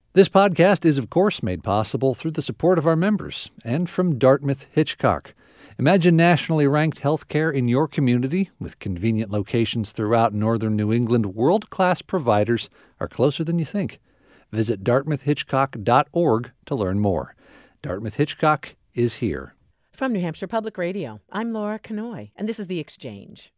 This podcast is, of course, made possible through the support of our members and from Dartmouth Hitchcock. Imagine nationally ranked healthcare in your community with convenient locations throughout northern New England. World-class providers are closer than you think. Visit dartmouthhitchcock.org to learn more. Dartmouth Hitchcock is here. From New Hampshire Public Radio, I'm Laura Kanoy, and this is The Exchange.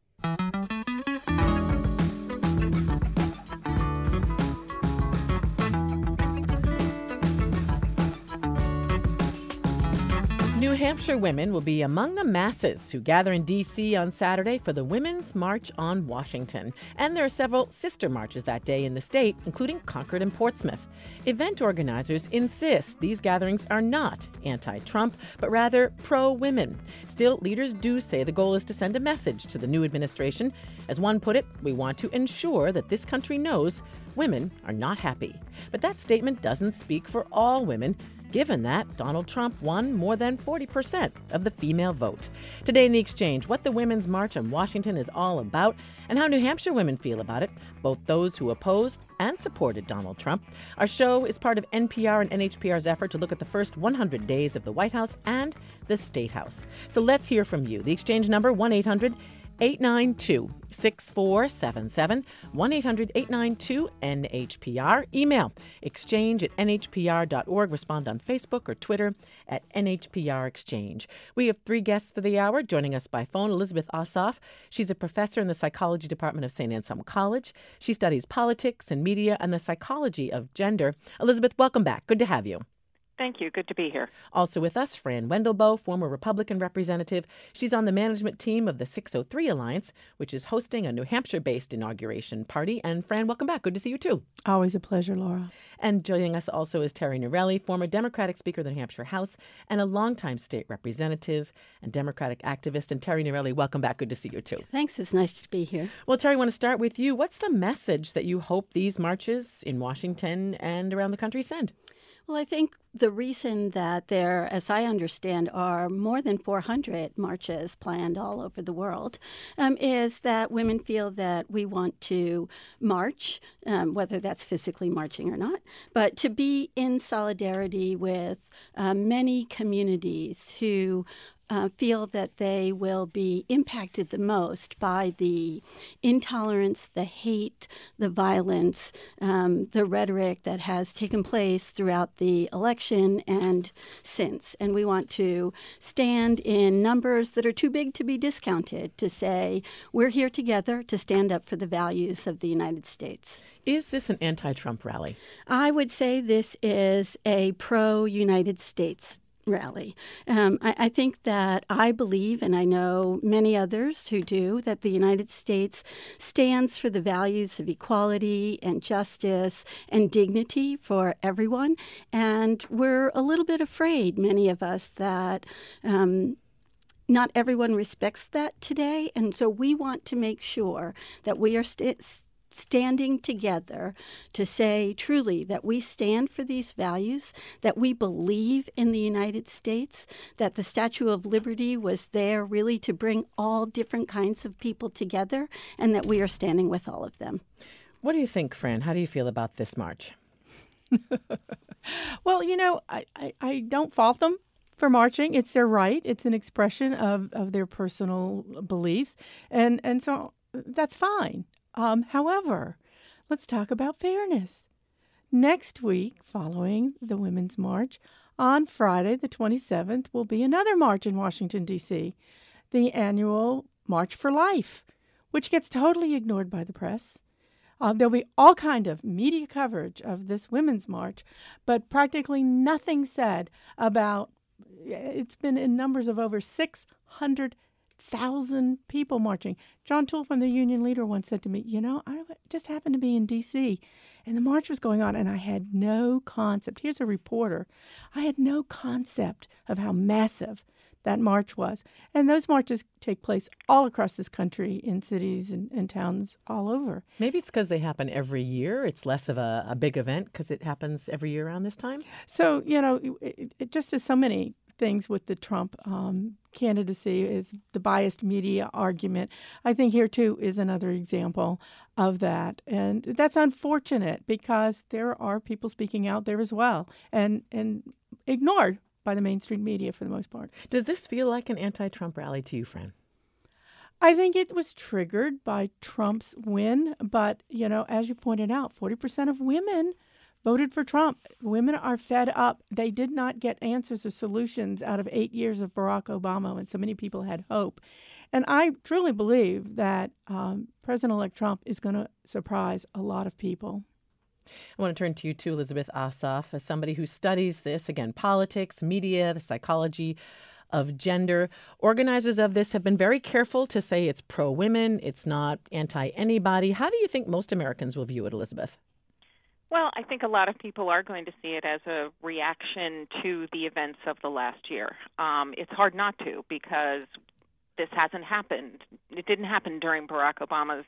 New Hampshire women will be among the masses who gather in D.C. on Saturday for the Women's March on Washington. And there are several sister marches that day in the state, including Concord and Portsmouth. Event organizers insist these gatherings are not anti-Trump, but rather pro-women. Still, leaders do say the goal is to send a message to the new administration. As one put it, we want to ensure that this country knows women are not happy. But that statement doesn't speak for all women, given that Donald Trump won more than 40% of the female vote. Today in The Exchange, what the Women's March on Washington is all about and how New Hampshire women feel about it, both those who opposed and supported Donald Trump. Our show is part of NPR and NHPR's effort to look at the first 100 days of the White House and the State House. So let's hear from you. The Exchange number, 1-800-892-6477, 1-800-892-NHPR. Email exchange@nhpr.org. Respond on Facebook or Twitter at NHPR Exchange. We have three guests for the hour. Joining us by phone, Elizabeth Ossoff. She's a professor in the psychology department of St. Anselm College. She studies politics and media and the psychology of gender. Elizabeth, welcome back. Good to have you. Thank you. Good to be here. Also with us, Fran Wendelboe, former Republican representative. She's on the management team of the 603 Alliance, which is hosting a New Hampshire-based inauguration party. And Fran, welcome back. Good to see you, too. Always a pleasure, Laura. And joining us also is Terry Norelli, former Democratic Speaker of the New Hampshire House and a longtime state representative and Democratic activist. And Terry Norelli, welcome back. Good to see you, too. Thanks. It's nice to be here. Well, Terry, I want to start with you. What's the message that you hope these marches in Washington and around the country send? Well, I think the reason that there, as I understand, are more than 400 marches planned all over the world is that women feel that we want to march, whether that's physically marching or not, but to be in solidarity with many communities who feel that they will be impacted the most by the intolerance, the hate, the violence, the rhetoric that has taken place throughout the election and since. And we want to stand in numbers that are too big to be discounted to say we're here together to stand up for the values of the United States. Is this an anti-Trump rally? I would say this is a pro-United States rally. I think that I believe, and I know many others who do, that the United States stands for the values of equality and justice and dignity for everyone. And we're a little bit afraid, many of us, that not everyone respects that today. And so we want to make sure that we are standing together to say truly that we stand for these values, that we believe in the United States, that the Statue of Liberty was there really to bring all different kinds of people together, and that we are standing with all of them. What do you think, Fran? How do you feel about this march? Well, I don't fault them for marching. It's their right. It's an expression of their personal beliefs. And so that's fine. However, let's talk about fairness. Next week, following the Women's March, on Friday, the 27th, will be another march in Washington, D.C., the annual March for Life, which gets totally ignored by the press. There'll be all kind of media coverage of this Women's March, but practically nothing said about, it's been in numbers of over 600,000 people marching. John Toole from the Union Leader once said to me, I just happened to be in D.C. and the march was going on and I had no concept. Here's a reporter. I had no concept of how massive that march was. And those marches take place all across this country in cities and towns all over. Maybe it's because they happen every year. It's less of a big event because it happens every year around this time. So, it just as so many things with the Trump candidacy is the biased media argument. I think here, too, is another example of that. And that's unfortunate because there are people speaking out there as well and ignored by the mainstream media for the most part. Does this feel like an anti-Trump rally to you, Fran? I think it was triggered by Trump's win. But, as you pointed out, 40% of women voted for Trump. Women are fed up. They did not get answers or solutions out of 8 years of Barack Obama, and so many people had hope. And I truly believe that President-elect Trump is going to surprise a lot of people. I want to turn to you too, Elizabeth Ossoff, as somebody who studies this, again, politics, media, the psychology of gender. Organizers of this have been very careful to say it's pro-women, it's not anti-anybody. How do you think most Americans will view it, Elizabeth? Well, I think a lot of people are going to see it as a reaction to the events of the last year. It's hard not to because this hasn't happened. It didn't happen during Barack Obama's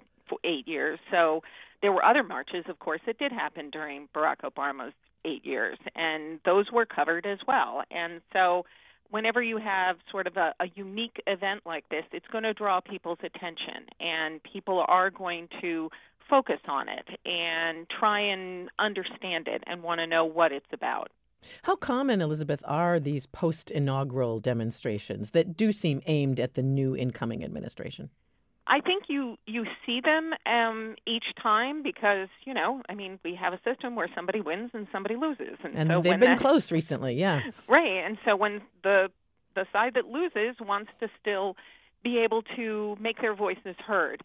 8 years. So there were other marches, of course, that did happen during Barack Obama's 8 years, and those were covered as well. And so whenever you have sort of a unique event like this, it's going to draw people's attention, and people are going to focus on it and try and understand it and want to know what it's about. How common, Elizabeth, are these post-inaugural demonstrations that do seem aimed at the new incoming administration? I think you see them each time because, we have a system where somebody wins and somebody loses. And so they've been close recently, yeah. Right. And so when the side that loses wants to still be able to make their voices heard.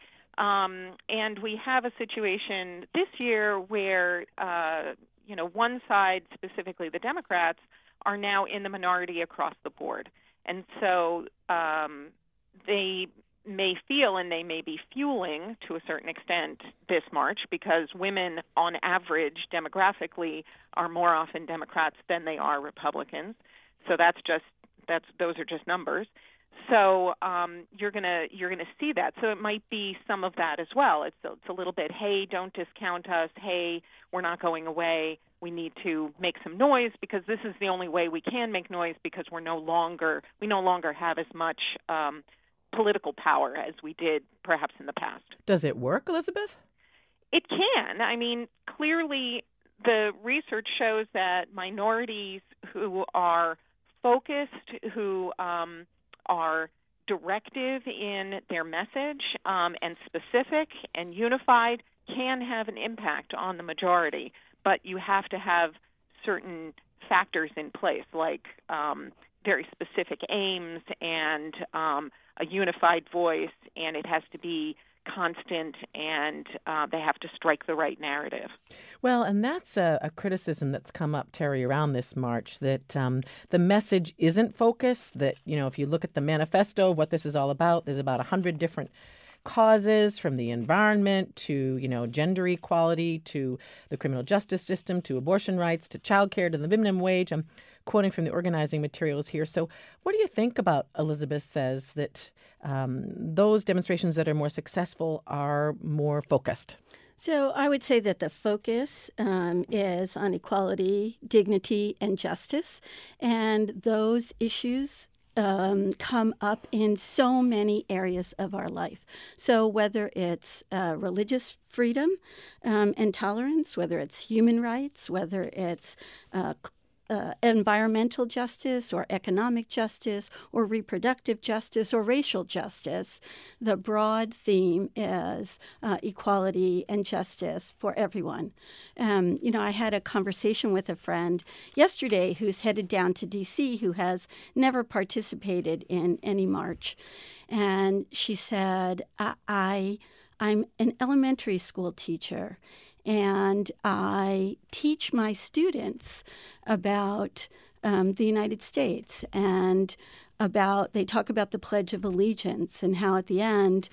And we have a situation this year where, one side, specifically the Democrats, are now in the minority across the board. And so they may feel and they may be fueling, to a certain extent, this march because women, on average, demographically, are more often Democrats than they are Republicans. So those are just numbers. So you're gonna see that. So it might be some of that as well. It's a little bit, hey, don't discount us. Hey, we're not going away. We need to make some noise because this is the only way we can make noise because we no longer have as much political power as we did perhaps in the past. Does it work, Elizabeth? It can. I mean, clearly the research shows that minorities who are focused, who are directive in their message and specific and unified can have an impact on the majority. But you have to have certain factors in place, like very specific aims and a unified voice, and it has to be constant, and they have to strike the right narrative. Well, and that's a criticism that's come up, Terry, around this march, that the message isn't focused, that, if you look at the manifesto, what this is all about, there's about 100 different causes, from the environment to, gender equality, to the criminal justice system, to abortion rights, to childcare, to the minimum wage. I'm quoting from the organizing materials here. So what do you think about, Elizabeth says, that those demonstrations that are more successful are more focused? So I would say that the focus is on equality, dignity, and justice. And those issues come up in so many areas of our life. So whether it's religious freedom and tolerance, whether it's human rights, whether it's environmental justice or economic justice or reproductive justice or racial justice, the broad theme is equality and justice for everyone. I had a conversation with a friend yesterday who's headed down to D.C. who has never participated in any march. And she said, I'm an elementary school teacher, and I teach my students about the United States and they talk about the Pledge of Allegiance and how at the end,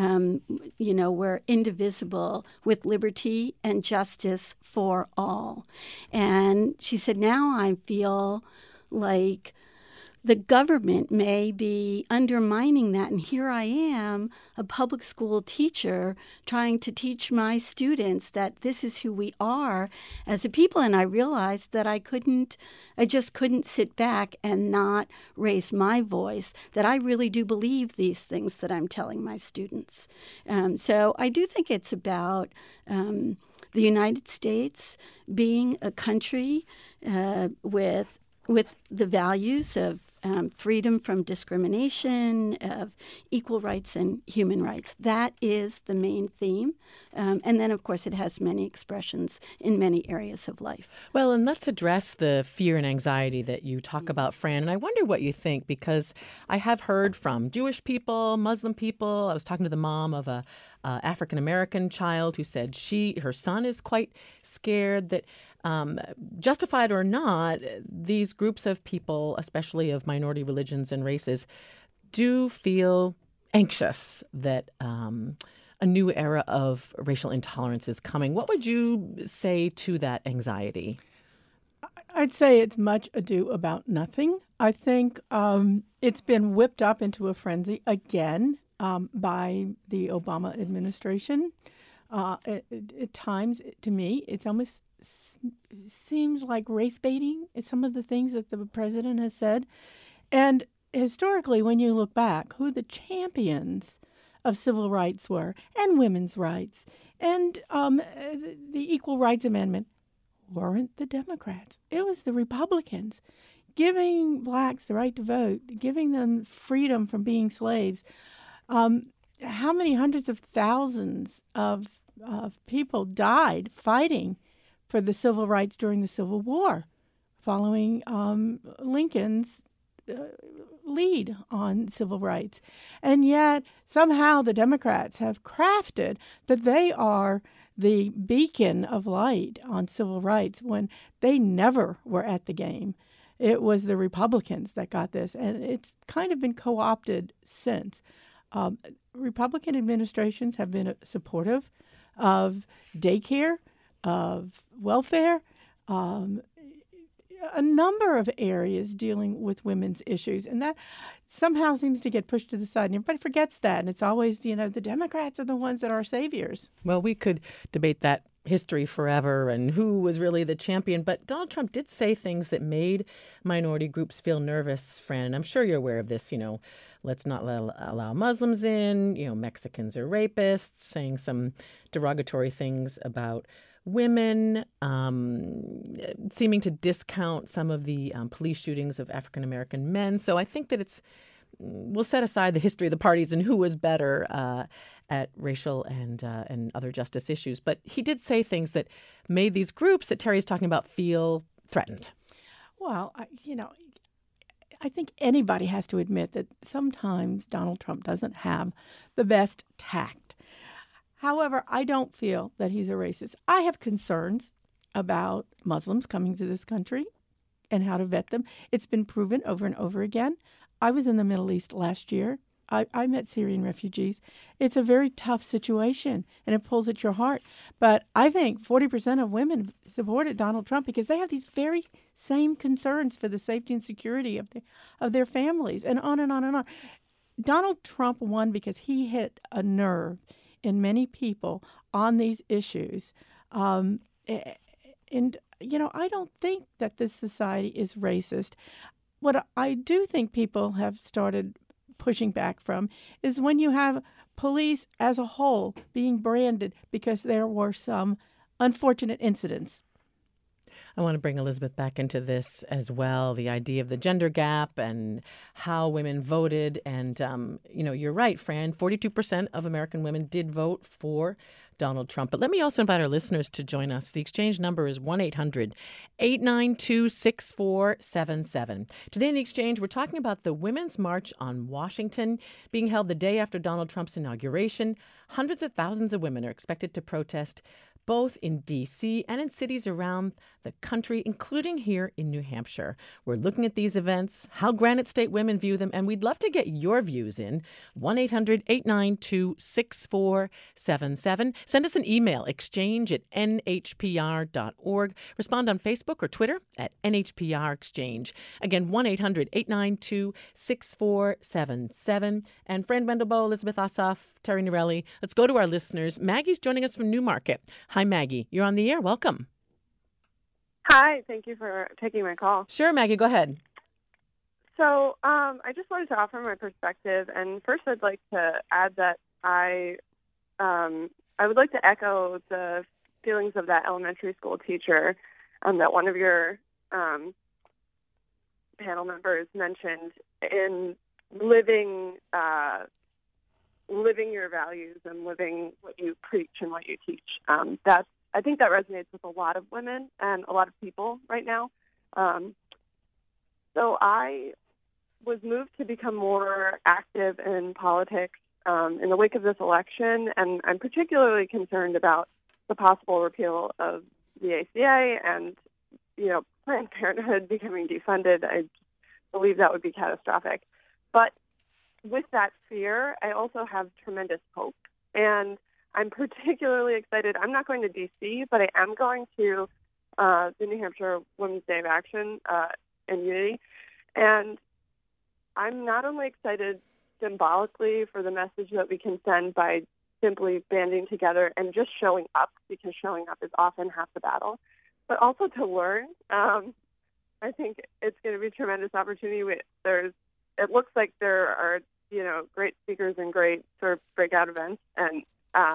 we're indivisible with liberty and justice for all. And she said, now I feel like the government may be undermining that. And here I am, a public school teacher, trying to teach my students that this is who we are as a people. And I realized that I just couldn't sit back and not raise my voice, that I really do believe these things that I'm telling my students. So I do think it's about the United States being a country with the values of freedom from discrimination, of equal rights and human rights. That is the main theme. And then, of course, it has many expressions in many areas of life. Well, and let's address the fear and anxiety that you talk about, Fran. And I wonder what you think, because I have heard from Jewish people, Muslim people. I was talking to the mom of a African-American child who said her son is quite scared that justified or not, these groups of people, especially of minority religions and races, do feel anxious that a new era of racial intolerance is coming. What would you say to that anxiety? I'd say it's much ado about nothing. I think it's been whipped up into a frenzy again by the Obama administration. At times, to me, it's almost seems like race baiting. It's some of the things that the president has said. And historically, when you look back, who the champions of civil rights were, and women's rights, and the Equal Rights Amendment, weren't the Democrats. It was the Republicans. Giving blacks the right to vote, giving them freedom from being slaves. How many hundreds of thousands of people died fighting for the civil rights during the Civil War, following Lincoln's lead on civil rights. And yet, somehow the Democrats have crafted that they are the beacon of light on civil rights when they never were at the game. It was the Republicans that got this, and it's kind of been co-opted since. Republican administrations have been supportive of daycare, of welfare, a number of areas dealing with women's issues. And that somehow seems to get pushed to the side. And everybody forgets that. And it's always, the Democrats are the ones that are saviors. Well, we could debate that history forever and who was really the champion. But Donald Trump did say things that made minority groups feel nervous, Fran. And I'm sure you're aware of this, let's not allow Muslims in, Mexicans are rapists, saying some derogatory things about women, seeming to discount some of the police shootings of African-American men. So I think that we'll set aside the history of the parties and who was better at racial and other justice issues. But he did say things that made these groups that Terry's talking about feel threatened. Well, I think anybody has to admit that sometimes Donald Trump doesn't have the best tact. However, I don't feel that he's a racist. I have concerns about Muslims coming to this country and how to vet them. It's been proven over and over again. I was in the Middle East last year. I met Syrian refugees. It's a very tough situation, and it pulls at your heart. But I think 40% of women supported Donald Trump because they have these very same concerns for the safety and security of their families, and on and on and on. Donald Trump won because he hit a nerve in many people on these issues. I don't think that this society is racist. What I do think people have started pushing back from is when you have police as a whole being branded because there were some unfortunate incidents. I want to bring Elizabeth back into this as well, the idea of the gender gap and how women voted. And, you're right, Fran, 42% of American women did vote for Donald Trump. But let me also invite our listeners to join us. The exchange number is 1-800-892-6477. Today in the exchange, we're talking about the Women's March on Washington being held the day after Donald Trump's inauguration. Hundreds of thousands of women are expected to protest both in D.C. and in cities around the country, including here in New Hampshire. We're looking at these events, how Granite State women view them, and we'd love to get your views in. 1-800-892-6477. Send us an email, exchange@nhpr.org. Respond on Facebook or Twitter at NHPR Exchange. Again, 1-800-892-6477. And Fran Wendelboe, Elizabeth Ossoff, Terry Norelli. Let's go to our listeners. Maggie's joining us from Newmarket. Hi, Maggie. You're on the air. Welcome. Hi, thank you for taking my call. Sure, Maggie, go ahead. So I just wanted to offer my perspective, and first I'd like to add that I would like to echo the feelings of that elementary school teacher that one of your panel members mentioned in living your values and living what you preach and what you teach. I think that resonates with a lot of women and a lot of people right now. So I was moved to become more active in politics in the wake of this election, and I'm particularly concerned about the possible repeal of the ACA and, Planned Parenthood becoming defunded. I believe that would be catastrophic. But with that fear, I also have tremendous hope, and I'm particularly excited. I'm not going to D.C., but I am going to the New Hampshire Women's Day of Action and Unity. And I'm not only excited symbolically for the message that we can send by simply banding together and just showing up, because showing up is often half the battle, but also to learn. I think it's going to be a tremendous opportunity. It looks like there are, great speakers and great sort of breakout events. And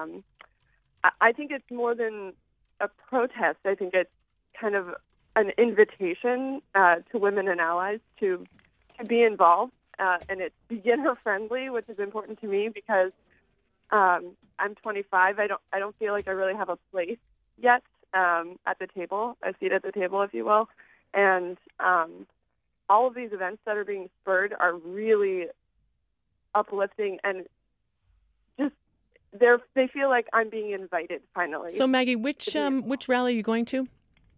I think it's more than a protest. I think it's kind of an invitation to women and allies to be involved. And it's beginner friendly, which is important to me because I'm 25. I don't feel like I really have a place yet at the table, a seat at the table, if you will. And all of these events that are being spurred are really uplifting, and just they feel like I'm being invited finally. So Maggie, which rally are you going to?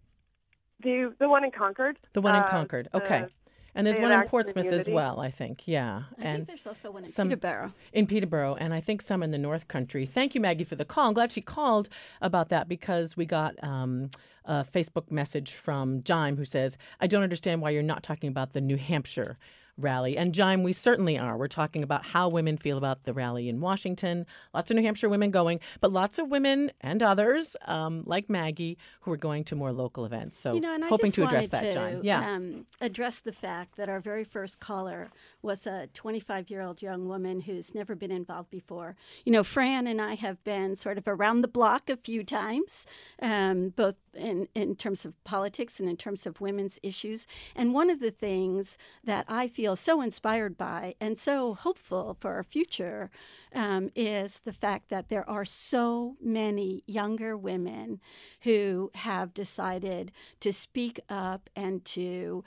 The one in Concord. The one in Concord. Okay. And there's one in Portsmouth as well, I think. Yeah. I think there's also one in Peterborough. In Peterborough, and I think some in the North Country. Thank you, Maggie, for the call. I'm glad she called about that because we got a Facebook message from Jime who says, I don't understand why you're not talking about the New Hampshire rally. And Jime, we certainly are. We're talking about how women feel about the rally in Washington. Lots of New Hampshire women going, but lots of women and others like Maggie who are going to more local events. So and hoping to address that, Jime. Yeah. Address the fact that our very first caller was a 25-year-old young woman who's never been involved before. Fran and I have been sort of around the block a few times, both in terms of politics and in terms of women's issues. And one of the things that I feel so inspired by and so hopeful for our future is the fact that there are so many younger women who have decided to speak up and to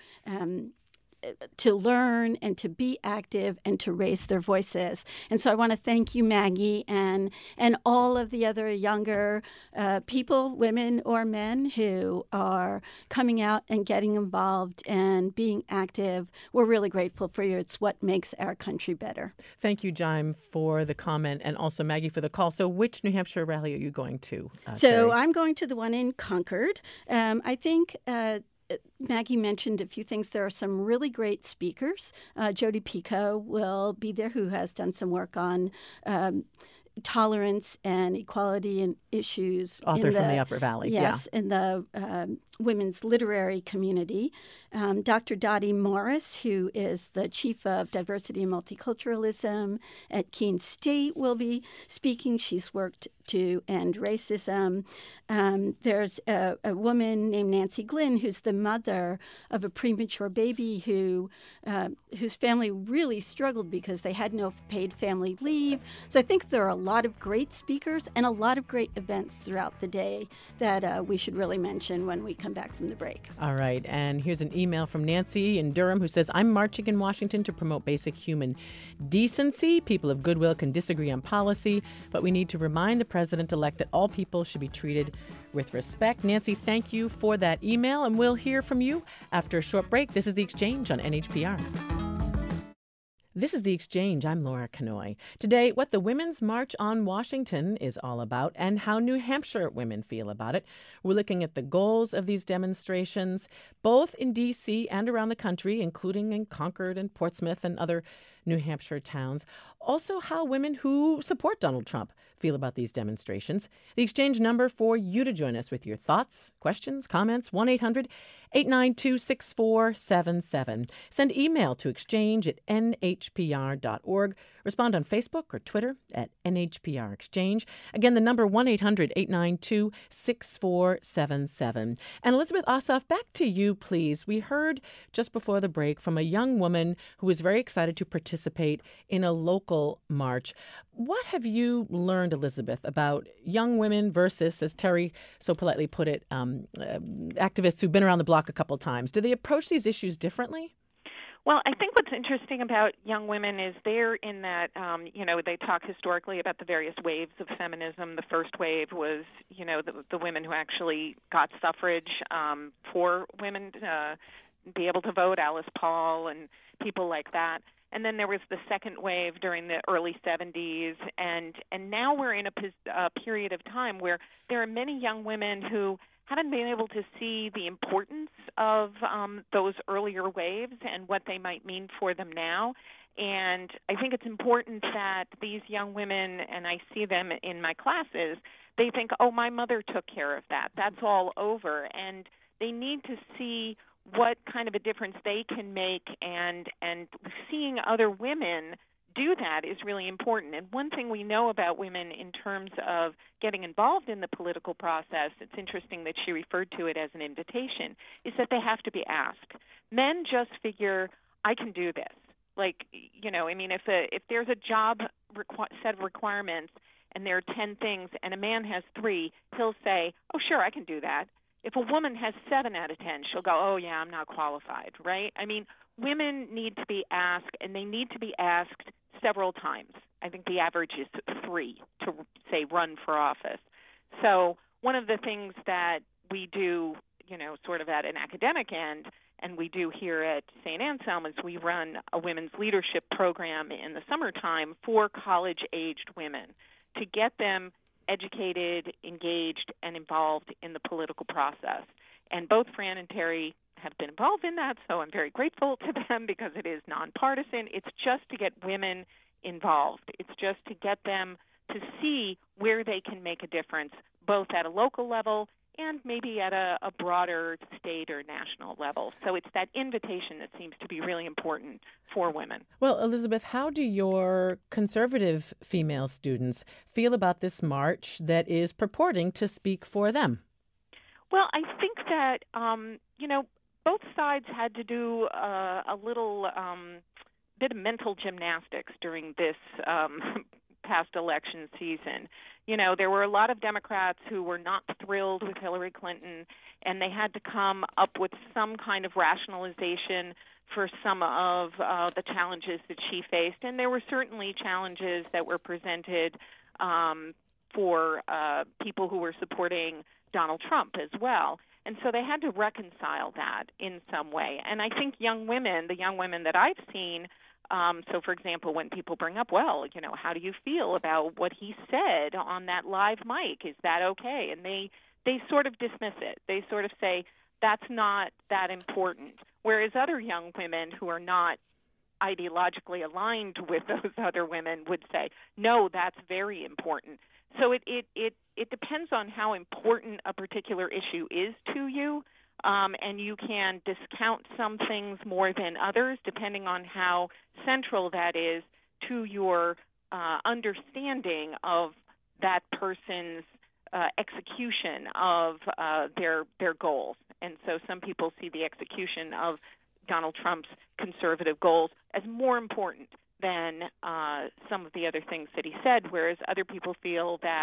learn and to be active and to raise their voices. And so I want to thank you, Maggie, and all of the other younger people, women or men, who are coming out and getting involved and being active. We're really grateful for you. It's what makes our country better. Thank you, Jime, for the comment, and also Maggie for the call. So which New Hampshire rally are you going to, Terry? I'm going to the one in Concord. I think Maggie mentioned a few things. There are some really great speakers. Jodi Picoult will be there, who has done some work on tolerance and equality and issues. Author from the Upper Valley. Yes, in the women's literary community. Dr. Dottie Morris, who is the Chief of Diversity and Multiculturalism at Keene State, will be speaking. She's worked to end racism. There's a woman named Nancy Glynn, who's the mother of a premature baby whose family really struggled because they had no paid family leave. So I think there are a lot of great speakers and a lot of great events throughout the day that we should really mention when we come back from the break. All right. And here's an email from Nancy in Durham who says, I'm marching in Washington to promote basic human decency. People of goodwill can disagree on policy, but we need to remind the president-elect that all people should be treated with respect. Nancy, thank you for that email, and we'll hear from you after a short break. This is The Exchange on NHPR. This is The Exchange. I'm Laura Kanoy. Today, what the Women's March on Washington is all about and how New Hampshire women feel about it. We're looking at the goals of these demonstrations, both in D.C. and around the country, including in Concord and Portsmouth and other New Hampshire towns. Also, how women who support Donald Trump feel about these demonstrations. The Exchange number for you to join us with your thoughts, questions, comments, 1-800-892-6477. Send email to exchange@nhpr.org. Respond on Facebook or Twitter at NHPR Exchange. Again, the number 1-800-892-6477. And Elizabeth Ossoff, back to you, please. We heard just before the break from a young woman who was very excited to participate in a local march. What have you learned, Elizabeth, about young women versus, as Terry so politely put it, activists who've been around the block a couple times? Do they approach these issues differently? Well, I think what's interesting about young women is they're in that, they talk historically about the various waves of feminism. The first wave was, the women who actually got suffrage for women to be able to vote, Alice Paul and people like that. And then there was the second wave during the early 70s, and now we're in a period of time where there are many young women who haven't been able to see the importance of those earlier waves and what they might mean for them now. And I think it's important that these young women, and I see them in my classes, they think, oh, my mother took care of that. That's all over. And they need to see what kind of a difference they can make, and seeing other women do that is really important. And one thing we know about women in terms of getting involved in the political process, it's interesting that she referred to it as an invitation, is that they have to be asked. Men just figure, I can do this. If there's a job set of requirements and there are 10 things and a man has 3, he'll say, oh, sure, I can do that. If a woman has 7 out of 10, she'll go, oh, yeah, I'm not qualified, right? I mean, women need to be asked, and they need to be asked several times. I think the average is 3 to, say, run for office. So one of the things that we do, sort of at an academic end, and we do here at St. Anselm, is we run a women's leadership program in the summertime for college-aged women to get them educated, engaged, and involved in the political process. And both Fran and Terry have been involved in that, so I'm very grateful to them because it is nonpartisan. It's just to get women involved. It's just to get them to see where they can make a difference, both at a local level and maybe at a broader state or national level. So it's that invitation that seems to be really important for women. Well, Elizabeth, how do your conservative female students feel about this march that is purporting to speak for them? Well, I think that, both sides had to do a little bit of mental gymnastics during this past election season. There were a lot of Democrats who were not thrilled with Hillary Clinton, and they had to come up with some kind of rationalization for some of the challenges that she faced. And there were certainly challenges that were presented for people who were supporting Donald Trump as well. And so they had to reconcile that in some way. And I think young women, the young women that I've seen, so, for example, when people bring up, well, how do you feel about what he said on that live mic? Is that okay? And they sort of dismiss it. They sort of say, that's not that important. Whereas other young women who are not ideologically aligned with those other women would say, no, that's very important. So it depends on how important a particular issue is to you. And you can discount some things more than others depending on how central that is to your understanding of that person's execution of their goals. And so some people see the execution of Donald Trump's conservative goals as more important than some of the other things that he said, whereas other people feel that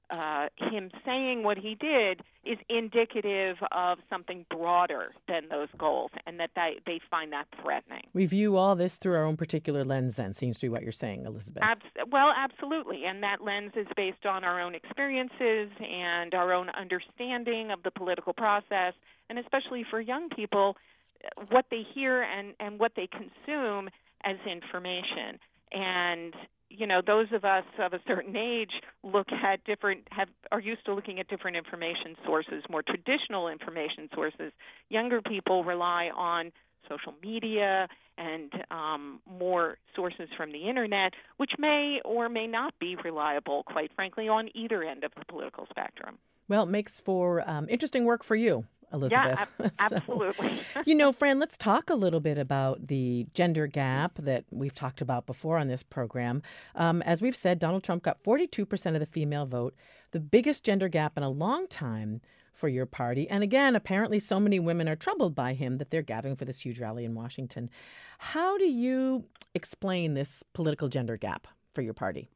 him saying what he did is indicative of something broader than those goals, and that they find that threatening. We view all this through our own particular lens, then, seems to be what you're saying, Elizabeth. Well, absolutely. And that lens is based on our own experiences and our own understanding of the political process, and especially for young people, what they hear and what they consume as information. And those of us of a certain age are used to looking at different information sources, more traditional information sources. Younger people rely on social media and more sources from the internet, which may or may not be reliable, quite frankly, on either end of the political spectrum. Well, it makes for interesting work for you, Elizabeth. Yeah, absolutely. Fran, let's talk a little bit about the gender gap that we've talked about before on this program. As we've said, Donald Trump got 42% of the female vote, the biggest gender gap in a long time for your party. And again, apparently so many women are troubled by him that they're gathering for this huge rally in Washington. How do you explain this political gender gap for your party?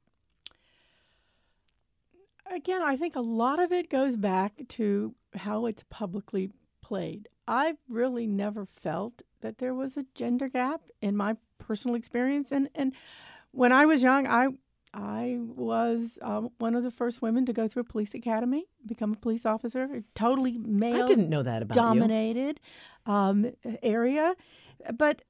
Again, I think a lot of it goes back to how it's publicly played. I've really never felt that there was a gender gap in my personal experience. And when I was young, I was one of the first women to go through a police academy, become a police officer, a totally male. I didn't know that about dominated area. But,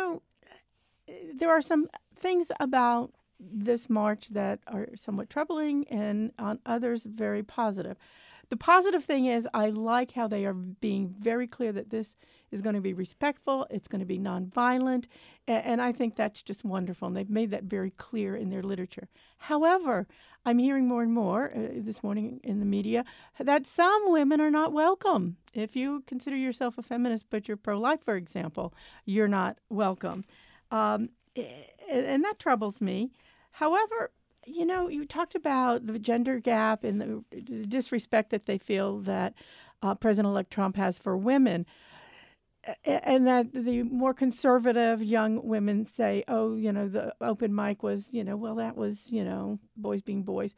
there are some things about this march that are somewhat troubling, and on others very positive. The positive thing is I like how they are being very clear that this is going to be respectful, it's going to be nonviolent, and I think that's just wonderful, and they've made that very clear in their literature. However, I'm hearing more and more this morning in the media that some women are not welcome. If you consider yourself a feminist but you're pro-life, for example, you're not welcome. And that troubles me. However, you talked about the gender gap and the disrespect that they feel that President-elect Trump has for women, and that the more conservative young women say, the open mic was, that was, boys being boys.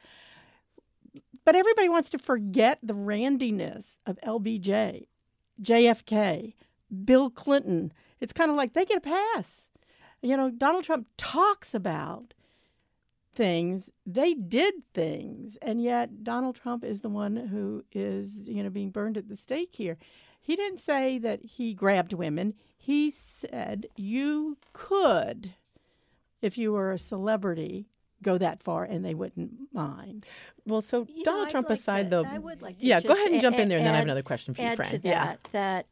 But everybody wants to forget the randiness of LBJ, JFK, Bill Clinton. It's kind of like they get a pass. Donald Trump talks about things, they did things, and yet Donald Trump is the one who is, being burned at the stake here. He didn't say that he grabbed women. He said you could, if you were a celebrity, go that far and they wouldn't mind. Well, so Donald Trump aside, though, I would like to go ahead and jump in there, and then I have another question for you, Fran. Fran. Add to that,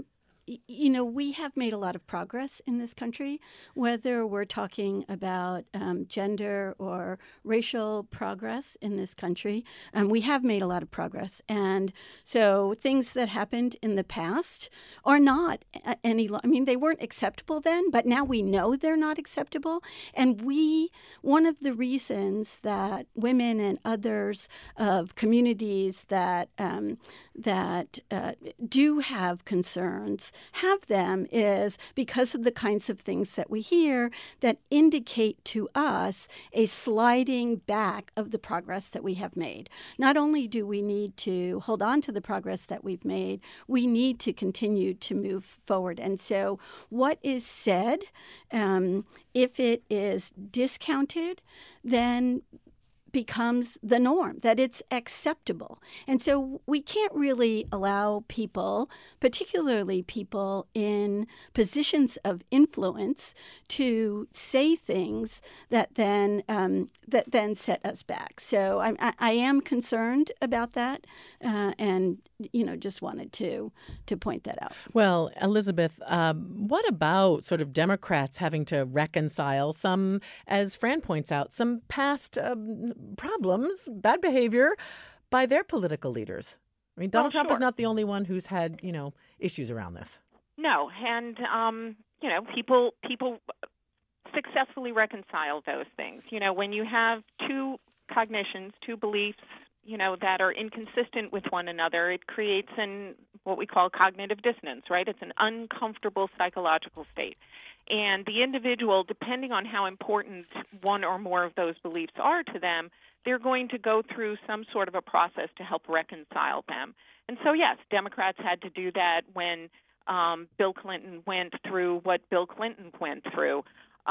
we have made a lot of progress in this country, whether we're talking about gender or racial progress in this country. We have made a lot of progress. And so things that happened in the past are not they weren't acceptable then, but now we know they're not acceptable. And one of the reasons that women and others of communities that do have concerns have them is because of the kinds of things that we hear that indicate to us a sliding back of the progress that we have made. Not only do we need to hold on to the progress that we've made, we need to continue to move forward. And so what is said, if it is discounted, then becomes the norm, that it's acceptable. And so we can't really allow people, particularly people in positions of influence, to say things that then set us back. So I am concerned about that, and just wanted to point that out. Well, Elizabeth, what about sort of Democrats having to reconcile some, as Fran points out, some past problems, bad behavior by their political leaders? I mean, Donald Trump is not the only one who's had, issues around this. No, and people successfully reconcile those things. When you have two cognitions, two beliefs, that are inconsistent with one another, it creates an what we call cognitive dissonance, right? It's an uncomfortable psychological state. And the individual, depending on how important one or more of those beliefs are to them, they're going to go through some sort of a process to help reconcile them. And so, yes, Democrats had to do that when Bill Clinton went through what Bill Clinton went through.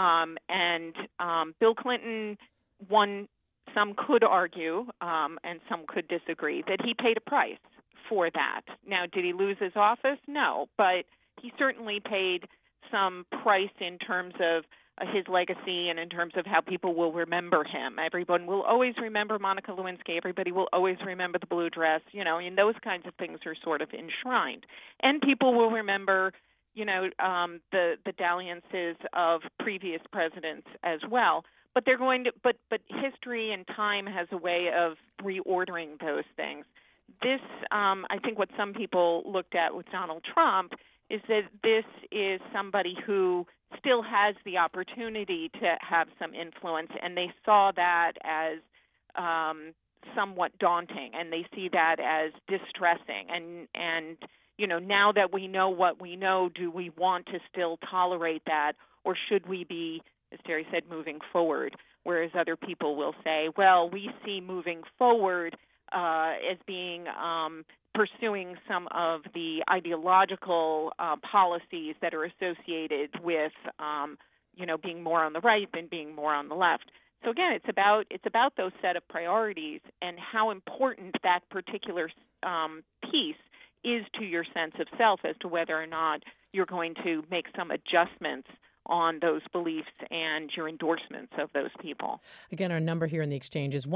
Bill Clinton won, some could argue, and some could disagree, that he paid a price for that. Now, did he lose his office? No, but he certainly paid some price in terms of his legacy and in terms of how people will remember him. Everyone will always remember Monica Lewinsky. Everybody will always remember the blue dress. And those kinds of things are sort of enshrined. And people will remember, the dalliances of previous presidents as well. But they're going to, but history and time has a way of reordering those things. This, I think, what some people looked at with Donald Trump is that this is somebody who still has the opportunity to have some influence, and they saw that as somewhat daunting, and they see that as distressing. And now that we know what we know, do we want to still tolerate that, or should we be, as Terry said, moving forward? Whereas other people will say, well, we see moving forward as being pursuing some of the ideological policies that are associated with, being more on the right than being more on the left. So again, it's about those set of priorities and how important that particular piece is to your sense of self as to whether or not you're going to make some adjustments on those beliefs and your endorsements of those people. Again, our number here in the Exchange is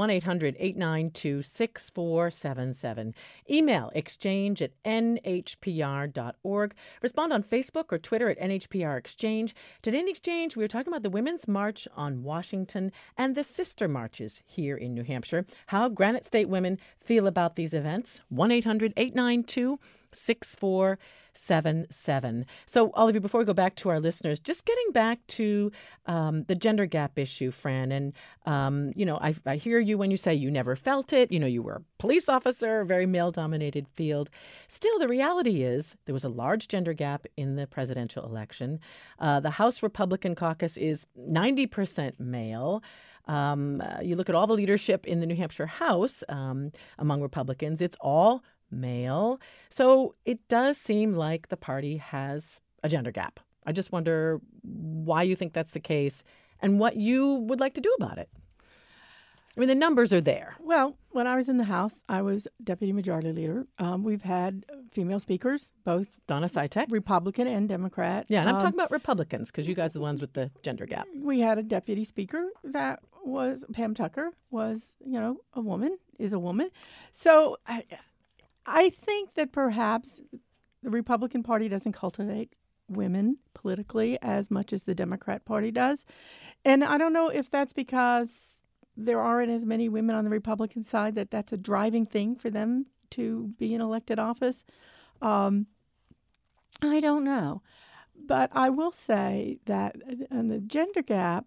1-800-892-6477. Email exchange@nhpr.org. Respond on Facebook or Twitter at NHPR Exchange. Today in the Exchange, we were talking about the Women's March on Washington and the sister marches here in New Hampshire. How Granite State women feel about these events. 1-800-892-6477. So, all of you, before we go back to our listeners, just getting back to the gender gap issue, Fran. And, I hear you when you say you never felt it. You were a police officer, a very male-dominated field. Still, the reality is there was a large gender gap in the presidential election. The House Republican caucus is 90% male. You look at all the leadership in the New Hampshire House among Republicans, it's all male. So it does seem like the party has a gender gap. I just wonder why you think that's the case and what you would like to do about it. I mean, the numbers are there. Well, when I was in the House, I was Deputy Majority Leader. We've had female speakers, both Donna Sitek, Republican and Democrat. Yeah, and I'm talking about Republicans because you guys are the ones with the gender gap. We had a Deputy Speaker that was, Pam Tucker, was, a woman, is a woman. So I think that perhaps the Republican Party doesn't cultivate women politically as much as the Democrat Party does. And I don't know if that's because there aren't as many women on the Republican side that's a driving thing for them to be in elected office. I don't know. But I will say that on the gender gap,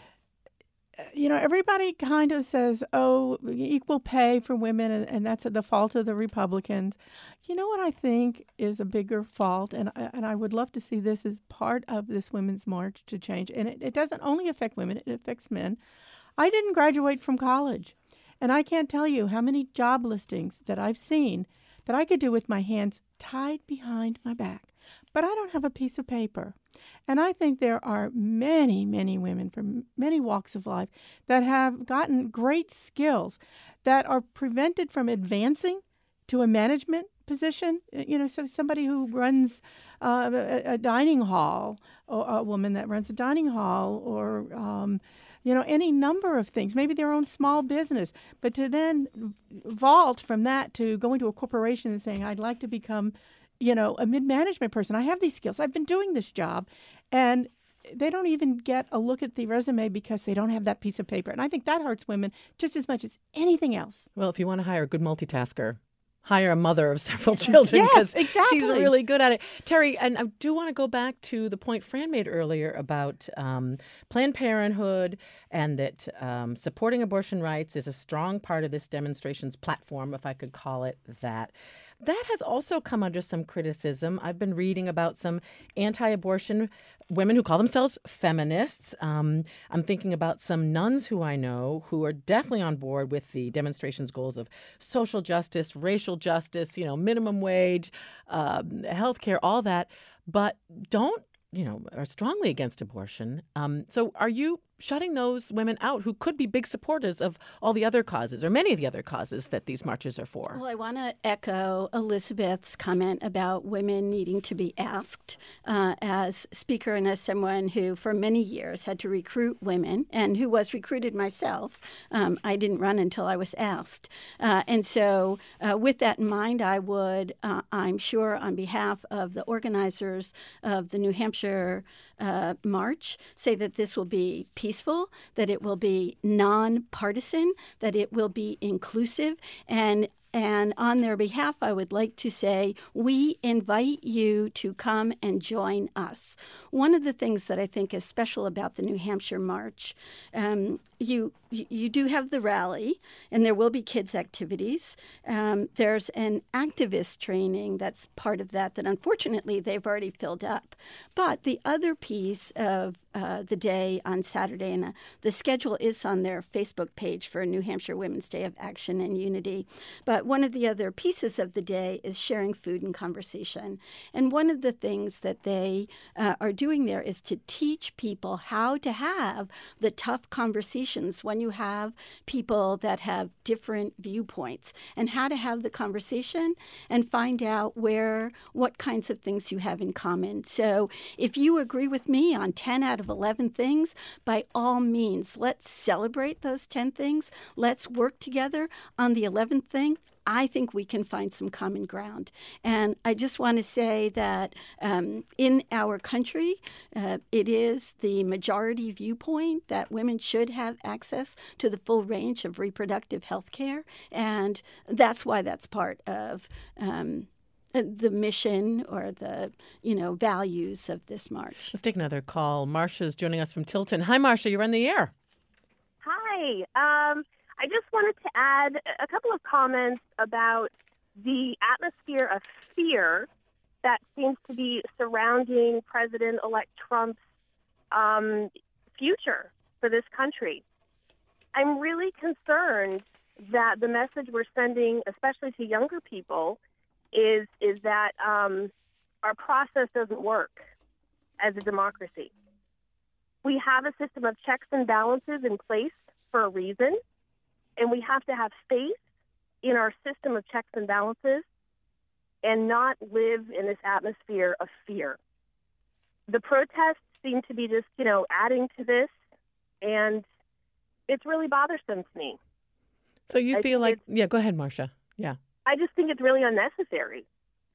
everybody kind of says, equal pay for women, and that's the fault of the Republicans. You know what I think is a bigger fault, and I would love to see this as part of this Women's March to change. And it doesn't only affect women, it affects men. I didn't graduate from college, and I can't tell you how many job listings that I've seen that I could do with my hands tied behind my back. But I don't have a piece of paper. And I think there are many, many women from many walks of life that have gotten great skills that are prevented from advancing to a management position. So somebody who runs a dining hall, or a woman that runs a dining hall, or any number of things, maybe their own small business, but to then vault from that to going to a corporation and saying, I'd like to become a mid-management person. I have these skills. I've been doing this job. And they don't even get a look at the resume because they don't have that piece of paper. And I think that hurts women just as much as anything else. Well, if you want to hire a good multitasker, hire a mother of several children. Yes, exactly. She's really good at it. Terry, and I do want to go back to the point Fran made earlier about Planned Parenthood and that supporting abortion rights is a strong part of this demonstration's platform, if I could call it that. that has also come under some criticism. I've been reading about some anti-abortion women who call themselves feminists. I'm thinking about some nuns who I know who are definitely on board with the demonstration's goals of social justice, racial justice, minimum wage, healthcare, all that, but are strongly against abortion. So are you shutting those women out who could be big supporters of all the other causes or many of the other causes that these marches are for? Well, I want to echo Elizabeth's comment about women needing to be asked. As speaker and as someone who for many years had to recruit women and who was recruited myself, I didn't run until I was asked. And so with that in mind, I would, I'm sure on behalf of the organizers of the New Hampshire march, say that this will be peaceful, that it will be nonpartisan, that it will be inclusive, and on their behalf, I would like to say, we invite you to come and join us. One of the things that I think is special about the New Hampshire March, you do have the rally, and there will be kids' activities. There's an activist training that's part of that unfortunately they've already filled up. But the other piece of the day on Saturday, and the schedule is on their Facebook page for New Hampshire Women's Day of Action and Unity. But one of the other pieces of the day is sharing food and conversation. And one of the things that they are doing there is to teach people how to have the tough conversations when you have people that have different viewpoints, and how to have the conversation and find out what kinds of things you have in common. So if you agree with me on 10 out of 11 things, by all means, let's celebrate those 10 things. Let's work together on the 11th thing. I think we can find some common ground. And I just want to say that in our country, it is the majority viewpoint that women should have access to the full range of reproductive health care. And that's why that's part of the mission or the values of this march. Let's take another call. Marcia's joining us from Tilton. Hi, Marcia. You're on the air. Hi. I just wanted to add a couple of comments about the atmosphere of fear that seems to be surrounding President-elect Trump's future for this country. I'm really concerned that the message we're sending, especially to younger people, is that our process doesn't work as a democracy. We have a system of checks and balances in place for a reason, and we have to have faith in our system of checks and balances and not live in this atmosphere of fear. The protests seem to be just, adding to this, and it's really bothersome to me. So you feel like, go ahead, Marcia. Yeah. I just think it's really unnecessary.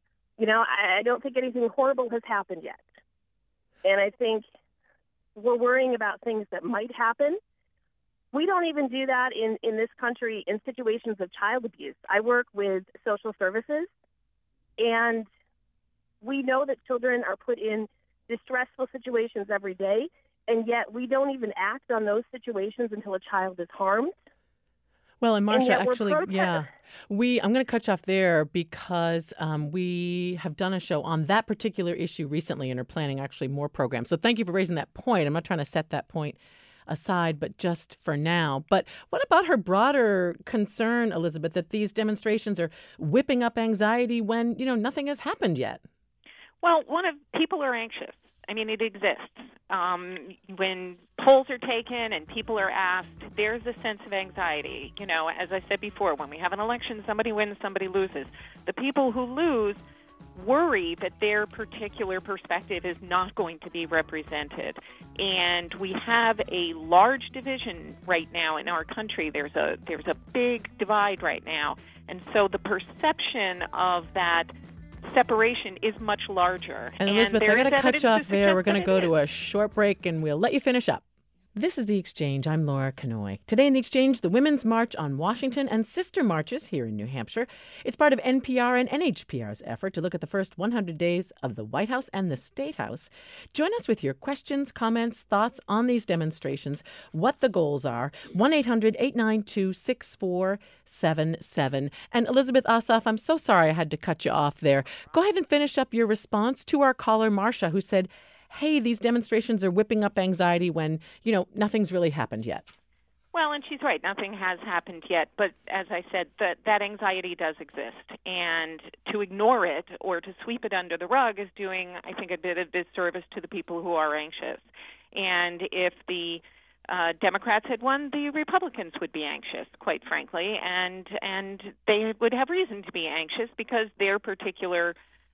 I don't think anything horrible has happened yet. And I think we're worrying about things that might happen. We don't even do that in this country in situations of child abuse. I work with social services, and we know that children are put in distressful situations every day, and yet we don't even act on those situations until a child is harmed. Well, and Marcia, actually, I'm going to cut you off there because we have done a show on that particular issue recently and are planning actually more programs. So thank you for raising that point. I'm not trying to set that point aside, but just for now. But what about her broader concern, Elizabeth, that these demonstrations are whipping up anxiety when, nothing has happened yet? Well, people are anxious. I mean, it exists. When polls are taken and people are asked, there's a sense of anxiety. As I said before, when we have an election, somebody wins, somebody loses. The people who lose worry that their particular perspective is not going to be represented. And we have a large division right now in our country. There's a big divide right now. And so the perception of that separation is much larger. And Elizabeth, I got to cut you off there. We're going to go to a short break, and we'll let you finish up. This is The Exchange. I'm Laura Kanoy. Today in The Exchange, the Women's March on Washington and sister marches here in New Hampshire. It's part of NPR and NHPR's effort to look at the first 100 days of the White House and the State House. Join us with your questions, comments, thoughts on these demonstrations, what the goals are. 1-800-892-6477. And Elizabeth Ossoff, I'm so sorry I had to cut you off there. Go ahead and finish up your response to our caller, Marcia, who said, hey, these demonstrations are whipping up anxiety when, nothing's really happened yet. Well, and she's right. Nothing has happened yet. But as I said, that anxiety does exist. And to ignore it or to sweep it under the rug is doing, I think, a bit of disservice to the people who are anxious. And if the Democrats had won, the Republicans would be anxious, quite frankly. And they would have reason to be anxious because their particular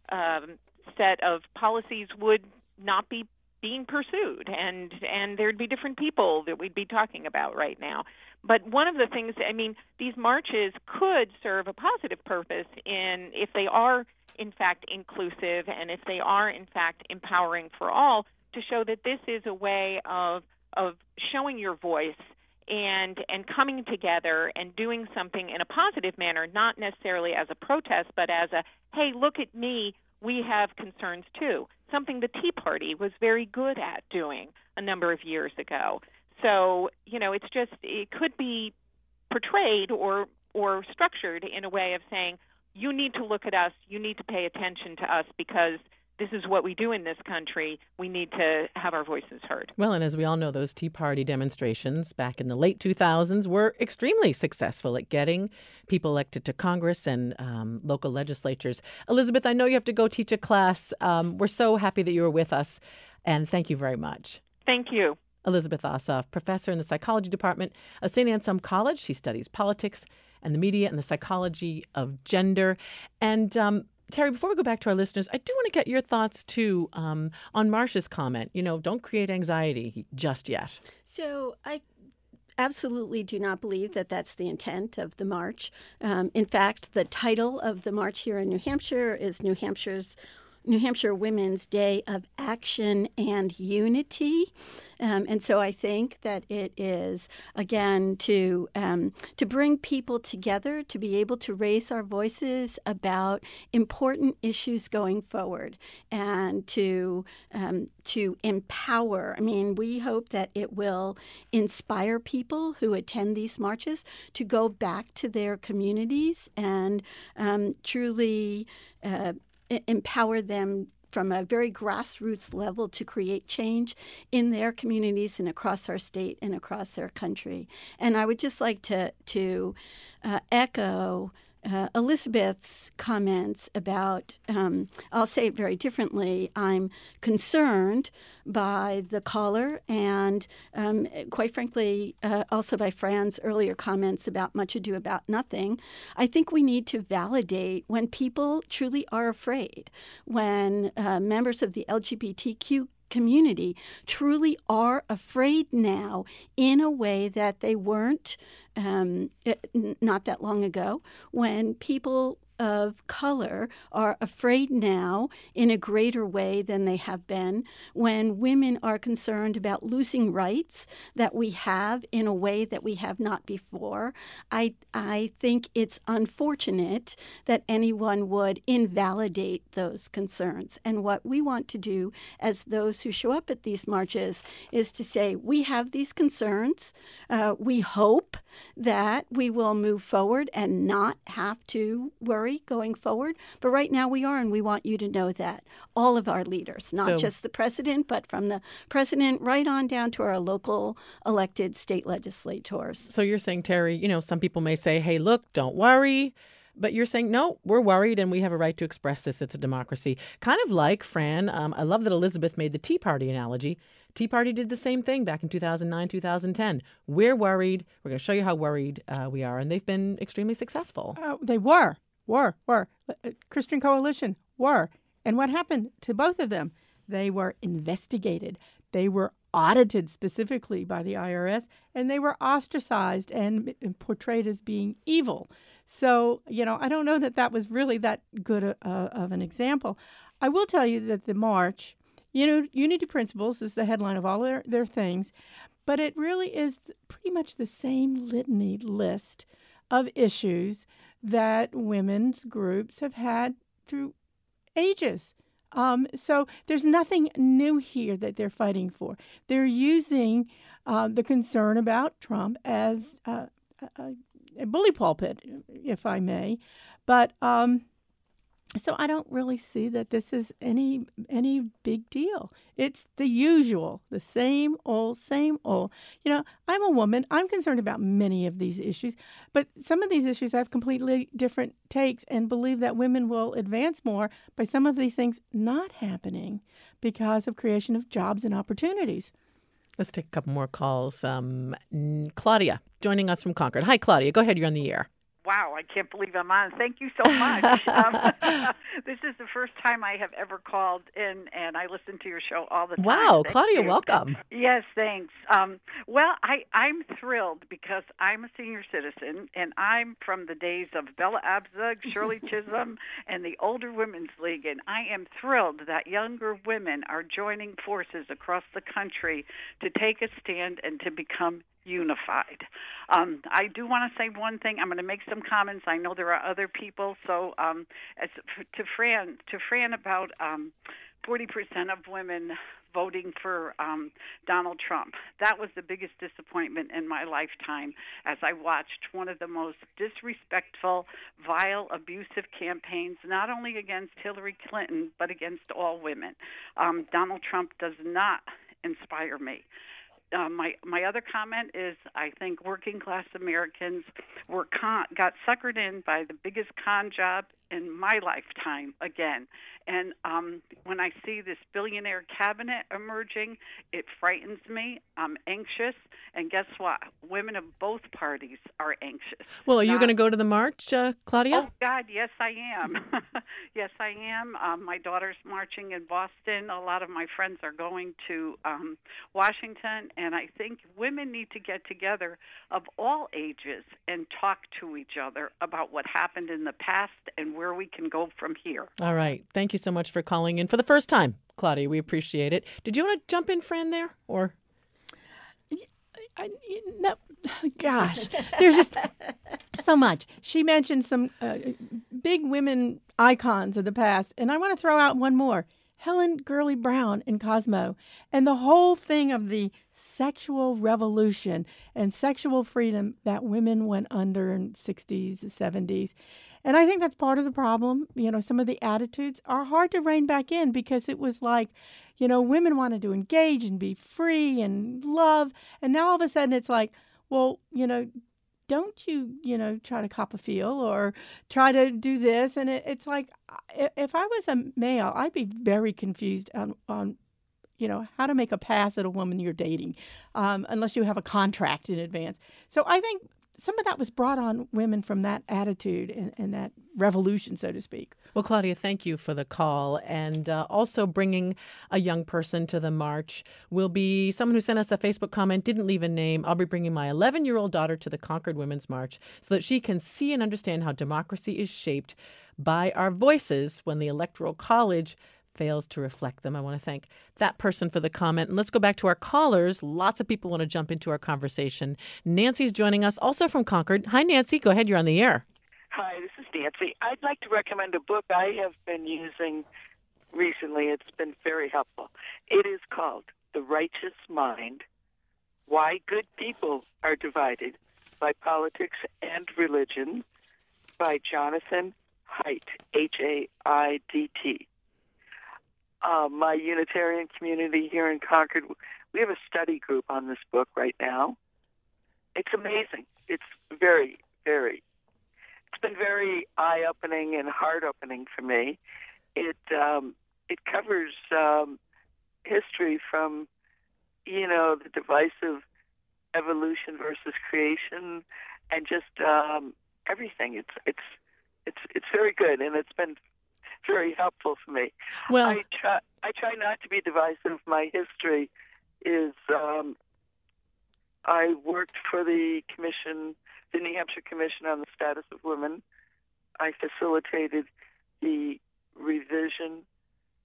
set of policies would not be being pursued, and there'd be different people that we'd be talking about right now. But one of the things, these marches could serve a positive purpose if they are, in fact, inclusive and if they are, in fact, empowering for all, to show that this is a way of showing your voice and coming together and doing something in a positive manner, not necessarily as a protest, but as a, hey, look at me, we have concerns too. Something the Tea Party was very good at doing a number of years ago. So, it could be portrayed or structured in a way of saying, you need to look at us, you need to pay attention to us because this is what we do in this country. We need to have our voices heard. Well, and as we all know, those Tea Party demonstrations back in the late 2000s were extremely successful at getting people elected to Congress and local legislatures. Elizabeth, I know you have to go teach a class. We're so happy that you were with us, and thank you very much. Thank you. Elizabeth Ossoff, professor in the psychology department of St. Anselm College. She studies politics and the media and the psychology of gender. And Terry, before we go back to our listeners, I do want to get your thoughts, too, on Marcia's comment. Don't create anxiety just yet. So I absolutely do not believe that that's the intent of the march. In fact, the title of the march here in New Hampshire is New Hampshire Women's Day of Action and Unity. And so I think that it is, again, to bring people together, to be able to raise our voices about important issues going forward and to empower. We hope that it will inspire people who attend these marches to go back to their communities and truly empower them from a very grassroots level to create change in their communities and across our state and across our country. And I would just like to echo Elizabeth's comments about, I'll say it very differently, I'm concerned by the caller and quite frankly also by Fran's earlier comments about much ado about nothing. I think we need to validate when people truly are afraid, when members of the LGBTQ community truly are afraid now in a way that they weren't not that long ago, when people of color are afraid now in a greater way than they have been, when women are concerned about losing rights that we have in a way that we have not before. I think it's unfortunate that anyone would invalidate those concerns. And what we want to do as those who show up at these marches is to say, we have these concerns. We hope that we will move forward and not have to worry going forward. But right now we are, and we want you to know that. All of our leaders, not just the president, but from the president right on down to our local elected state legislators. So you're saying, Terry, some people may say, hey, look, don't worry. But you're saying, no, we're worried and we have a right to express this. It's a democracy. Kind of like, Fran, I love that Elizabeth made the Tea Party analogy. Tea Party did the same thing back in 2009, 2010. We're worried. We're going to show you how worried we are. And they've been extremely successful. They were. Christian Coalition were. And what happened to both of them? They were investigated. They were audited specifically by the IRS, and they were ostracized and portrayed as being evil. So, I don't know that was really that good of an example. I will tell you that the march, Unity Principles is the headline of all their things. but it really is pretty much the same litany list of issues that women's groups have had through ages. So there's nothing new here that they're fighting for. They're using the concern about Trump as a bully pulpit, if I may. But so I don't really see that this is any big deal. It's the usual, the same old, same old. I'm a woman. I'm concerned about many of these issues, but some of these issues have completely different takes and believe that women will advance more by some of these things not happening because of creation of jobs and opportunities. Let's take a couple more calls. Claudia, joining us from Concord. Hi, Claudia. Go ahead. You're on the air. Wow, I can't believe I'm on. Thank you so much. This is the first time I have ever called in, and I listen to your show all the time. Wow, Thank Claudia, you. welcome. Yes, thanks. Well, I'm thrilled because I'm a senior citizen, and I'm from the days of Bella Abzug, Shirley Chisholm, and the Older Women's League, and I am thrilled that younger women are joining forces across the country to take a stand and to become unified. I do want to say one thing. I'm going to make some comments. I know there are other people. So to Fran about 40% of women voting for Donald Trump. That was the biggest disappointment in my lifetime as I watched one of the most disrespectful, vile, abusive campaigns, not only against Hillary Clinton, but against all women. Donald Trump does not inspire me. My other comment is I think working class Americans got suckered in by the biggest con job in my lifetime again. And when I see this billionaire cabinet emerging, it frightens me. I'm anxious. And guess what? Women of both parties are anxious. Well, are you going to go to the march, Claudia? Oh, God, yes, I am. Yes, I am. My daughter's marching in Boston. A lot of my friends are going to Washington. And I think women need to get together of all ages and talk to each other about what happened in the past and where we can go from here. All right. Thank you so much for calling in for the first time, Claudia. We appreciate it. Did you want to jump in, Fran, there? Or no, gosh, there's just so much. She mentioned some big women icons of the past, and I want to throw out one more. Helen Gurley Brown in Cosmo, and the whole thing of the sexual revolution and sexual freedom that women went under in the 60s, the 70s. And I think that's part of the problem. Some of the attitudes are hard to rein back in because it was like, women wanted to engage and be free and love. And now all of a sudden it's like, well, don't you, try to cop a feel or try to do this. And it's like, if I was a male, I'd be very confused on how to make a pass at a woman you're dating, unless you have a contract in advance. So I think some of that was brought on women from that attitude and that revolution, so to speak. Well, Claudia, thank you for the call. And also bringing a young person to the march will be someone who sent us a Facebook comment, didn't leave a name. I'll be bringing my 11-year-old daughter to the Concord Women's March so that she can see and understand how democracy is shaped by our voices when the Electoral College fails to reflect them. I want to thank that person for the comment. And let's go back to our callers. Lots of people want to jump into our conversation. Nancy's joining us, also from Concord. Hi, Nancy. Go ahead. You're on the air. Hi, this is Nancy. I'd like to recommend a book I have been using recently. It's been very helpful. It is called The Righteous Mind, Why Good People Are Divided by Politics and Religion by Jonathan Haidt, H-A-I-D-T. My Unitarian community here in Concord, we have a study group on this book right now. It's amazing. It's very, it's been very eye-opening and heart-opening for me. It covers history from, the divisive evolution versus creation, and just everything. It's very good, and it's been very helpful for me. Well, I try not to be divisive. My history is I worked for the commission, the New Hampshire Commission on the Status of Women. I facilitated the revision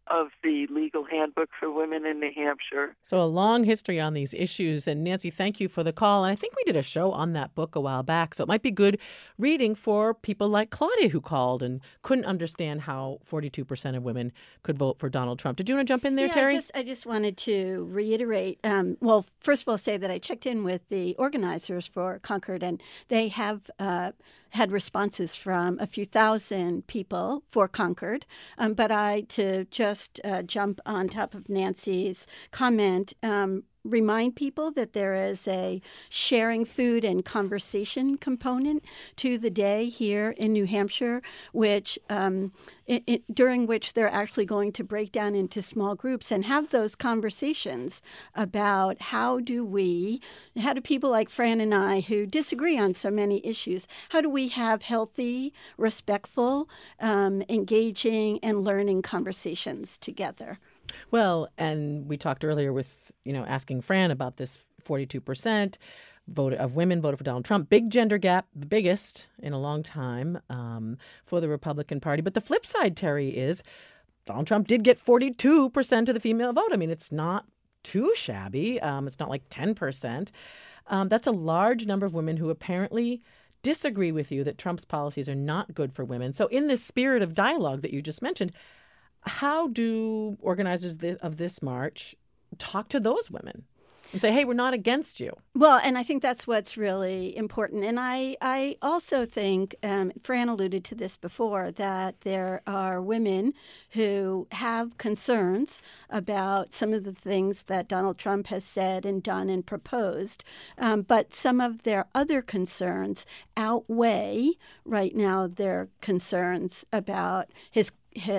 of the legal handbook for women in New Hampshire. So a long history on these issues. And Nancy, thank you for the call. And I think we did a show on that book a while back. So it might be good reading for people like Claudia, who called and couldn't understand how 42% of women could vote for Donald Trump. Did you want to jump in there, Terry? I just wanted to reiterate. Well, first of all, say that I checked in with the organizers for Concord, and they have had responses from a few thousand people for Concord. But to just jump on top of Nancy's comment, remind people that there is a sharing food and conversation component to the day here in New Hampshire, which during which they're actually going to break down into small groups and have those conversations about how do people like Fran and I, who disagree on so many issues, how do we have healthy, respectful, engaging, and learning conversations together? Well, and we talked earlier with, asking Fran about this 42% of women voted for Donald Trump. Big gender gap, the biggest in a long time for the Republican Party. But the flip side, Terry, is Donald Trump did get 42% of the female vote. I mean, it's not too shabby. It's not like 10%. That's a large number of women who apparently disagree with you that Trump's policies are not good for women. So in this spirit of dialogue that you just mentioned, how do organizers of this march talk to those women and say, hey, we're not against you? Well, and I think that's what's really important. And I also think, Fran alluded to this before, that there are women who have concerns about some of the things that Donald Trump has said and done and proposed. But some of their other concerns outweigh right now their concerns about his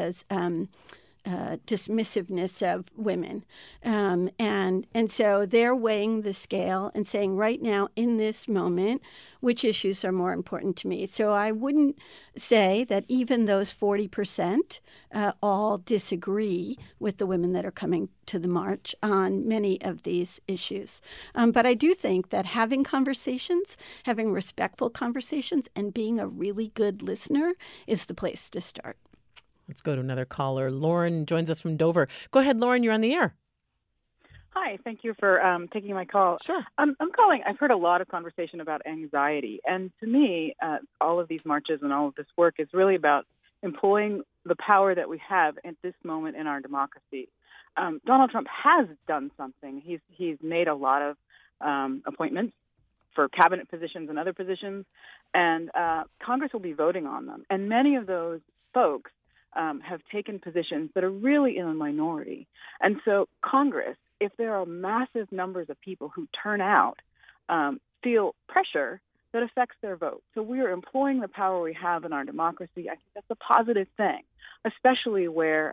dismissiveness of women. And so they're weighing the scale and saying right now in this moment, which issues are more important to me. So I wouldn't say that even those 40% all disagree with the women that are coming to the march on many of these issues. But I do think that having conversations, having respectful conversations, and being a really good listener is the place to start. Let's go to another caller. Lauren joins us from Dover. Go ahead, Lauren. You're on the air. Hi. Thank you for taking my call. Sure. I'm calling. I've heard a lot of conversation about anxiety. And to me, all of these marches and all of this work is really about employing the power that we have at this moment in our democracy. Donald Trump has done something. He's made a lot of appointments for cabinet positions and other positions, and Congress will be voting on them. And many of those folks have taken positions that are really in a minority. And so Congress, if there are massive numbers of people who turn out, feel pressure that affects their vote. So we are employing the power we have in our democracy. I think that's a positive thing, especially where,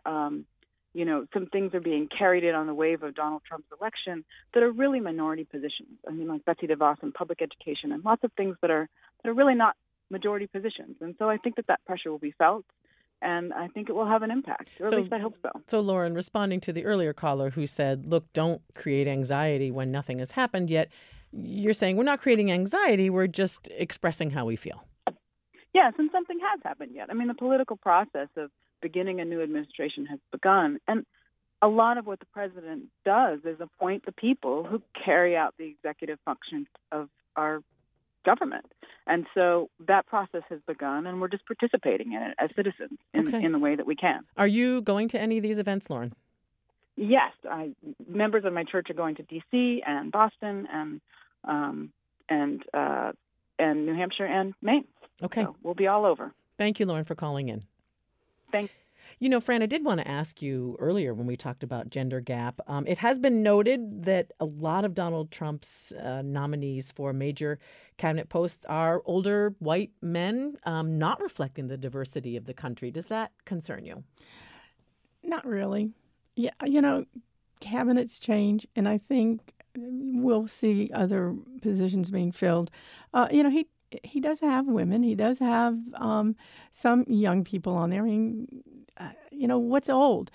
some things are being carried in on the wave of Donald Trump's election that are really minority positions. I mean, like Betsy DeVos in public education and lots of things that are really not majority positions. And so I think that pressure will be felt. And I think it will have an impact, or at least I hope so. So, Lauren, responding to the earlier caller who said, look, don't create anxiety when nothing has happened yet, you're saying we're not creating anxiety, we're just expressing how we feel. Yes, and something has happened yet. I mean, the political process of beginning a new administration has begun. And a lot of what the president does is appoint the people who carry out the executive functions of our government. And so that process has begun, and we're just participating in it as citizens in the way that we can. Are you going to any of these events, Lauren? Yes. Members of my church are going to D.C. and Boston and New Hampshire and Maine. Okay. So we'll be all over. Thank you, Lauren, for calling in. Thanks. Fran, I did want to ask you earlier when we talked about gender gap. It has been noted that a lot of Donald Trump's nominees for major cabinet posts are older white men, not reflecting the diversity of the country. Does that concern you? Not really. Yeah, cabinets change, and I think we'll see other positions being filled. He does have women. He does have some young people on there. I mean, what's old?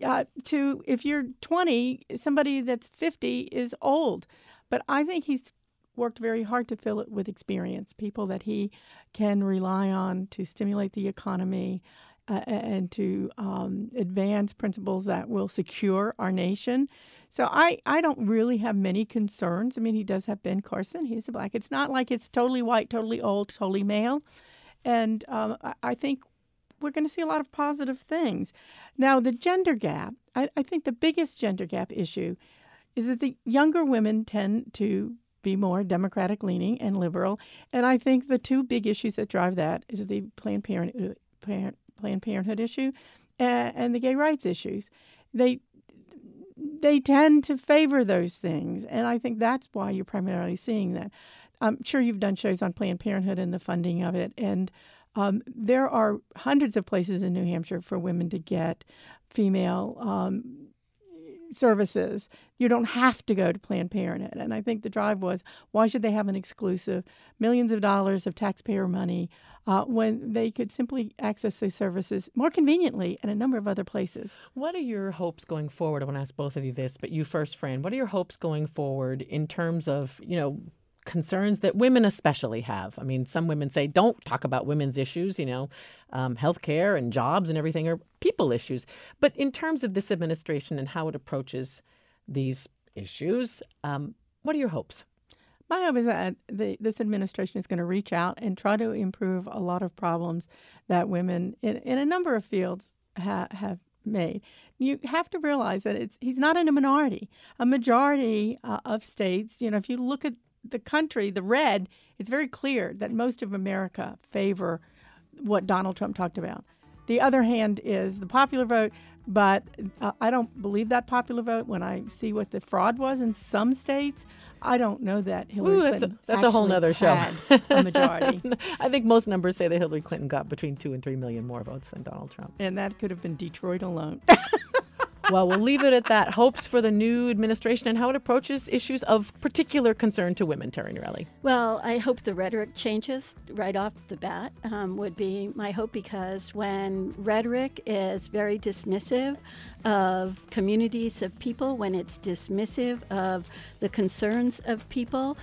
If you're 20, somebody that's 50 is old. But I think he's worked very hard to fill it with experience, people that he can rely on to stimulate the economy and to advance principles that will secure our nation. So I don't really have many concerns. I mean, he does have Ben Carson. He's a black. It's not like it's totally white, totally old, totally male. And I think we're going to see a lot of positive things. Now, the gender gap, I think the biggest gender gap issue is that the younger women tend to be more Democratic-leaning and liberal. And I think the two big issues that drive that is the Planned Parenthood issue and the gay rights issues. They tend to favor those things, and I think that's why you're primarily seeing that. I'm sure you've done shows on Planned Parenthood and the funding of it, and there are hundreds of places in New Hampshire for women to get female services. You don't have to go to Planned Parenthood. And I think the drive was, why should they have an exclusive millions of dollars of taxpayer money when they could simply access those services more conveniently in a number of other places? What are your hopes going forward? I want to ask both of you this, but you first, Fran. What are your hopes going forward in terms of, concerns that women especially have? I mean, some women say, don't talk about women's issues, healthcare and jobs and everything are people issues. But in terms of this administration and how it approaches these issues, what are your hopes? My hope is that this administration is going to reach out and try to improve a lot of problems that women in a number of fields have made. You have to realize that he's not in a minority. A majority of states, if you look at the country, the red, it's very clear that most of America favor what Donald Trump talked about. The other hand is the popular vote, but I don't believe that popular vote. When I see what the fraud was in some states, I don't know that Hillary Clinton that's a whole nother show. Had a majority. I think most numbers say that Hillary Clinton got between 2 and 3 million more votes than Donald Trump. And that could have been Detroit alone. Well, we'll leave it at that. Hopes for the new administration and how it approaches issues of particular concern to women, Terry Norelli. Well, I hope the rhetoric changes right off the bat, would be my hope, because when rhetoric is very dismissive of communities of people, when it's dismissive of the concerns of people,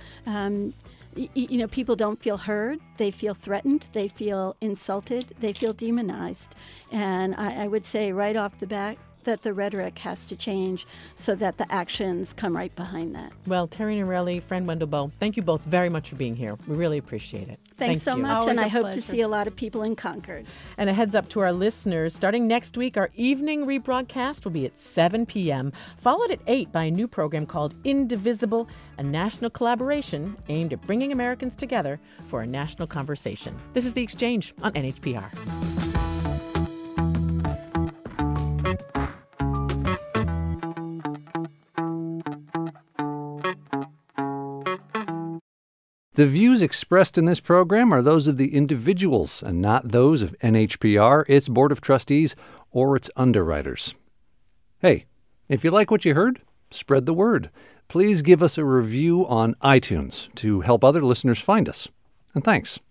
people don't feel heard, they feel threatened, they feel insulted, they feel demonized. And I would say right off the bat, that the rhetoric has to change so that the actions come right behind that. Well, Terry Norelli, Fran Wendelboe, thank you both very much for being here. We really appreciate it. Thanks so much, Always and I hope pleasure. to see a lot of people in Concord. And a heads up to our listeners, starting next week, our evening rebroadcast will be at 7 p.m., followed at 8 by a new program called Indivisible, a national collaboration aimed at bringing Americans together for a national conversation. This is The Exchange on NHPR. The views expressed in this program are those of the individuals and not those of NHPR, its Board of Trustees, or its underwriters. Hey, if you like what you heard, spread the word. Please give us a review on iTunes to help other listeners find us. And thanks.